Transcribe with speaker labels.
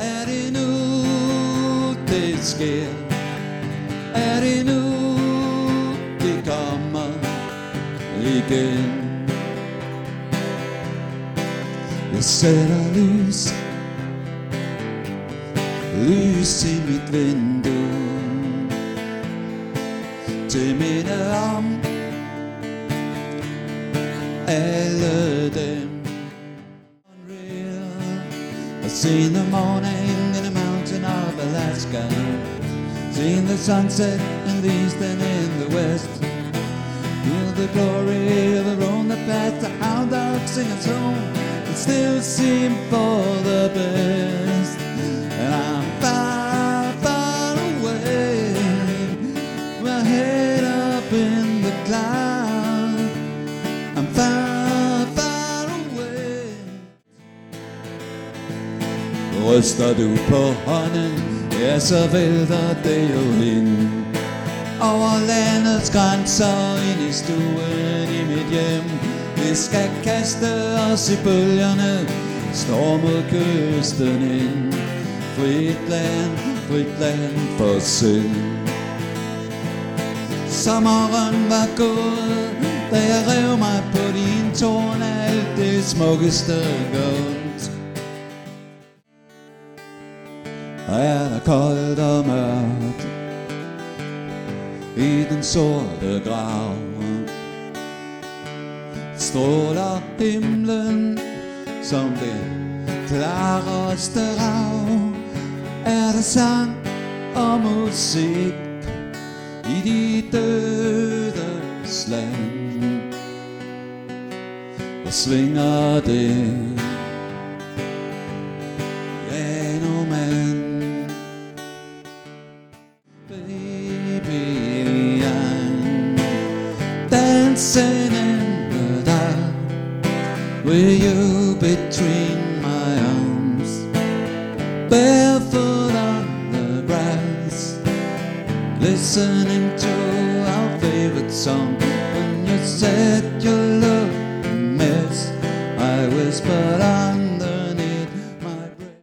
Speaker 1: Er det nu, det sker? Er det nu, det kommer igen? Jeg sætter lys i mit vindue, til minde om alle dem. I've seen the morning in the mountain of Alaska, seen the sunset in the east and in the west. Feel the glory of the road that passed, the hound dog sing a song and still seem for the best. And I'm far, far away, my head up in the cloud. I'm far, far away. Ryster du på hånden, ja, så vælter det jo ind over landets grænser, ind i stuen i mit hjem. Vi skal kaste os i bølgerne, står mod kysten ind. Frit land for synd. Sommeren var gået, da jeg rev mig på din torn, alt det smukkeste gunst. Og er der koldt og mørkt i den sorte grav, stråler himlen som det klareste rav. Er der sang og musik i de dødes land, og svinger det mand. Baby, I'm dancing in the dark with you between my arms, barefoot on the grass, listening to our favorite song. When you said you